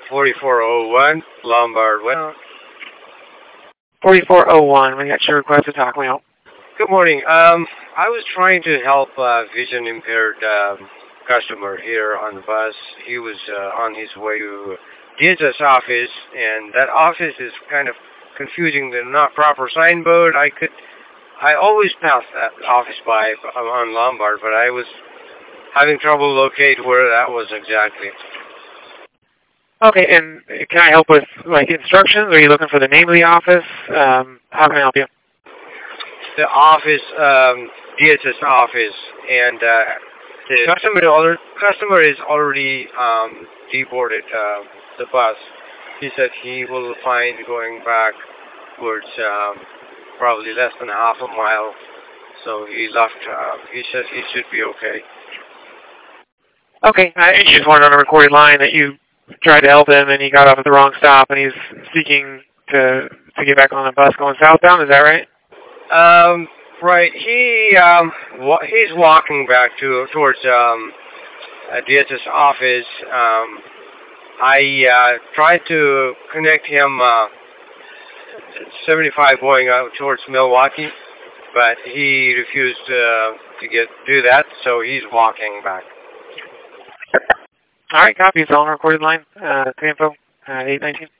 4401 Lombard West. 4401, we got your request to talk. Me out. Good morning. I was trying to help a vision impaired customer here on the bus. He was on his way to DHS office, and that office is kind of confusing. The not proper signboard. I always pass that office by on Lombard, but I was having trouble locate where that was exactly. Okay, and can I help with like instructions? Are you looking for the name of the office? How can I help you? The office, DHS office, and the customer is already deboarded the bus. He said he will find going back towards probably less than half a mile. So he left. He said he should be okay. Okay, you just wanted on a recorded line that you tried to help him and he got off at the wrong stop and he's seeking to get back on the bus going southbound. Is that right? Right. He's walking back towards DHS office. I tried to connect him 75 going out towards Milwaukee, but he refused to do that, so he's walking back. All right, copy. It's on recorded line. Info 819.